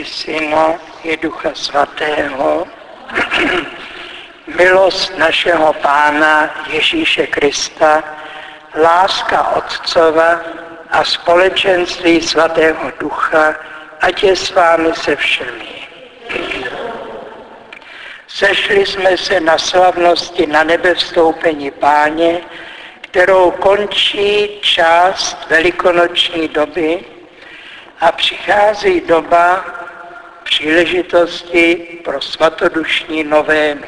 Syna i Ducha Svatého, milost našeho Pána Ježíše Krista, láska Otcova a společenství Svatého Ducha, ať je s vámi se všemi. Sešli jsme se na slavnosti na nebe vstoupení Páně, kterou končí část velikonoční doby a přichází doba příležitosti pro svatodušní novénu.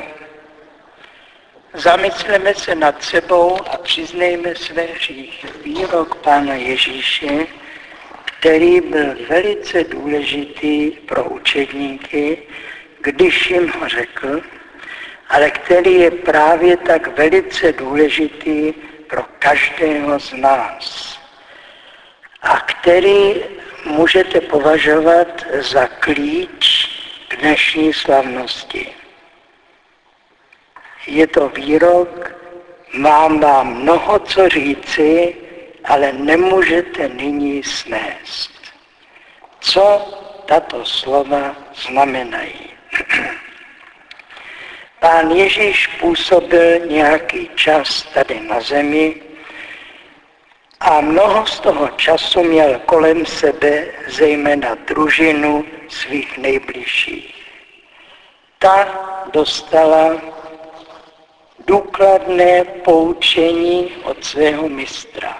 Zamysleme se nad sebou a přiznejme své hříchy. Výrok Pána Ježíše, který byl velice důležitý pro učedníky, když jim ho řekl, ale který je právě tak velice důležitý pro každého z nás a který můžete považovat za klíč k dnešní slavnosti. Je to výrok, mám vám mnoho co říci, ale nemůžete nyní snést. Co tato slova znamenají? Pán Ježíš působil nějaký čas tady na zemi a mnoho z toho času měl kolem sebe zejména družinu svých nejbližších. Ta dostala důkladné poučení od svého mistra.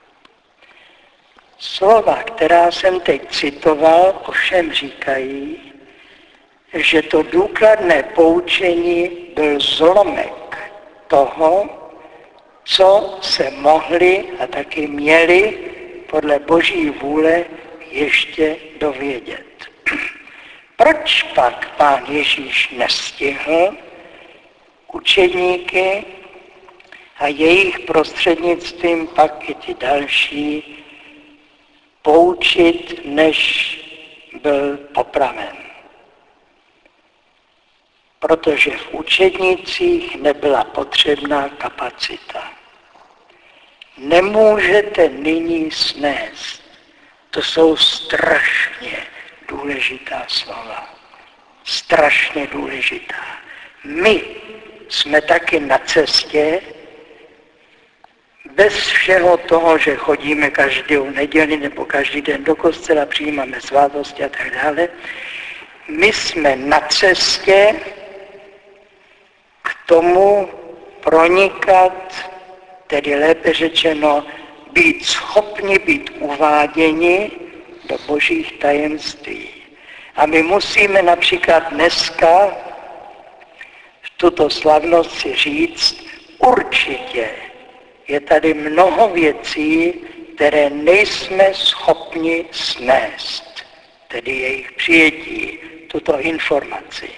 Slova, která jsem teď citoval, ovšem říkají, že to důkladné poučení byl zlomek toho, co se mohli a taky měli podle Boží vůle ještě dovědět. Proč pak Pán Ježíš nestihl učedníky a jejich prostřednictvím pak i ty další poučit, než byl popraven? Protože v učednících nebyla potřebná kapacita. Nemůžete nyní snést. To jsou strašně důležitá slova. Strašně důležitá. My jsme taky na cestě, bez všeho toho, že chodíme každou neděli nebo každý den do kostela, přijímáme svátosti a tak dále. My jsme na cestě k tomu pronikat, tedy lépe řečeno, být schopni být uváděni do Božích tajemství. A my musíme například dneska v tuto slavnost si říct, určitě je tady mnoho věcí, které nejsme schopni snést, tedy jejich přijetí, tuto informaci.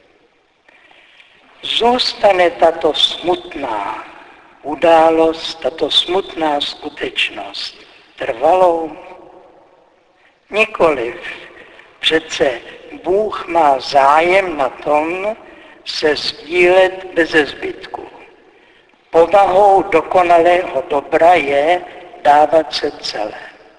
Zůstane tato smutná událost, tato smutná skutečnost trvalou? Nikoliv. Přece Bůh má zájem na tom se sdílet beze zbytku. Povahou dokonalého dobra je dávat se celé.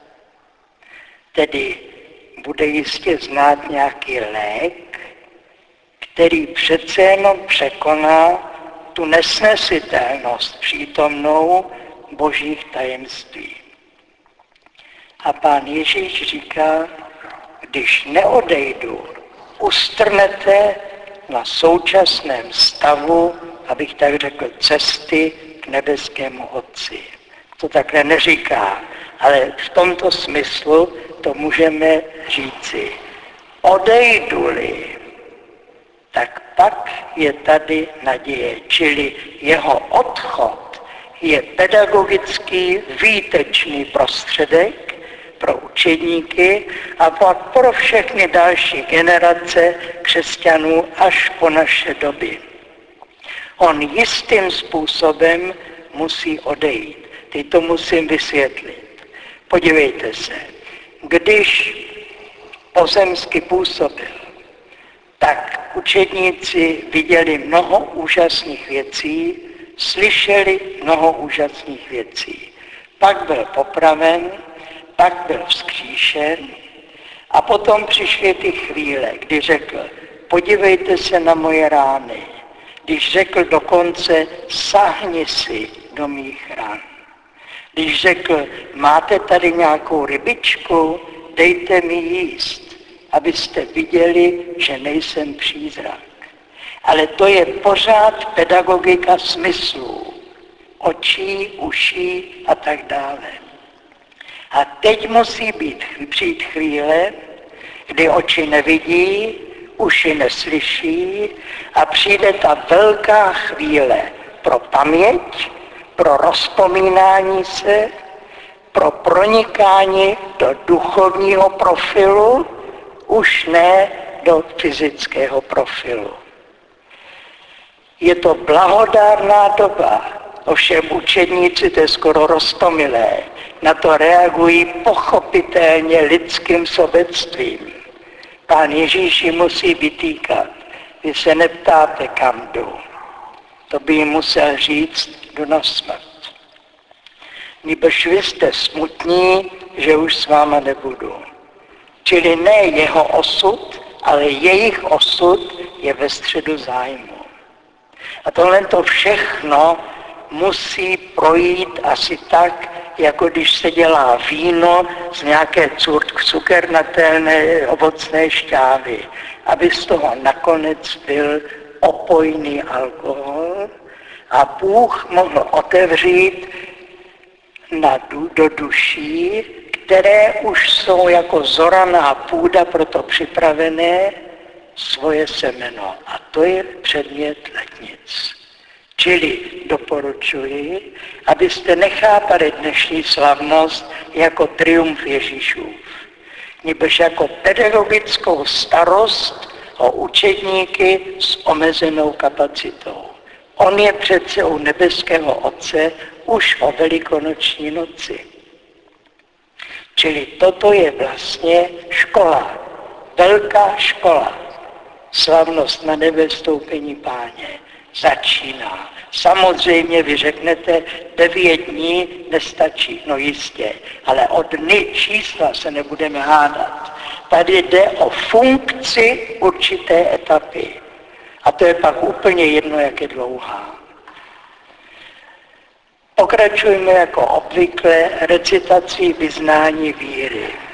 Tedy bude jistě znát nějaký lék, který přece jenom překoná tu nesnesitelnost přítomnou Božích tajemství. A Pán Ježíš říká, když neodejdu, ustrnete na současném stavu, abych tak řekl, cesty k nebeskému Otci. To takhle neříká, ale v tomto smyslu to můžeme říci. Odejdu-li, tak pak je tady naděje, čili jeho odchod je pedagogický výtečný prostředek pro učedníky a pak pro všechny další generace křesťanů až po naše doby. On jistým způsobem musí odejít. Teď to musím vysvětlit. Podívejte se, když pozemsky působil, tak učedníci viděli mnoho úžasných věcí, slyšeli mnoho úžasných věcí. Pak byl popraven, pak byl vzkříšen A potom přišly ty chvíle, kdy řekl, podívejte se na moje rány. Když řekl dokonce, sáhni si do mých ran. Když řekl, máte tady nějakou rybičku, dejte mi jíst, abyste viděli, že nejsem přízrak. Ale to je pořád pedagogika smyslů, očí, uší a tak dále. A teď musí přijít chvíle, kdy oči nevidí, uši neslyší a přijde ta velká chvíle pro paměť, pro rozpomínání se, pro pronikání do duchovního profilu, už ne do fyzického profilu. Je to blahodárná doba, ovšem učedníci, to je skoro roztomilé, na to reagují pochopitelně lidským sobectvím. Pán Ježíš jim musí vytýkat, vy se neptáte, kam jdu. To by jim musel říct, jdu na smrt. Nýbrž vy jste smutní, že už s váma nebudu. Čili ne jeho osud, ale jejich osud je ve středu zájmu. A tohle to všechno musí projít asi tak, jako když se dělá víno z nějaké cukernatelné ovocné šťávy, aby z toho nakonec byl opojný alkohol a Bůh mohl otevřít do duší, které už jsou jako zoraná půda proto připravené, svoje semeno. A to je předmět letnic. Čili doporučuji, abyste nechápali dnešní slavnost jako triumf Ježíšův, nýbrž jako pedagogickou starost o učedníky s omezenou kapacitou. On je přece u nebeského Otce už o velikonoční noci. Čili toto je vlastně škola, velká škola. Slavnost na nebe vstoupení Páně začíná. Samozřejmě vy řeknete, 9 dní nestačí, no jistě, ale o dny čísla se nebudeme hádat. Tady jde o funkci určité etapy. A to je pak úplně jedno, jak je dlouhá. Pokračujeme jako obvykle recitací vyznání víry.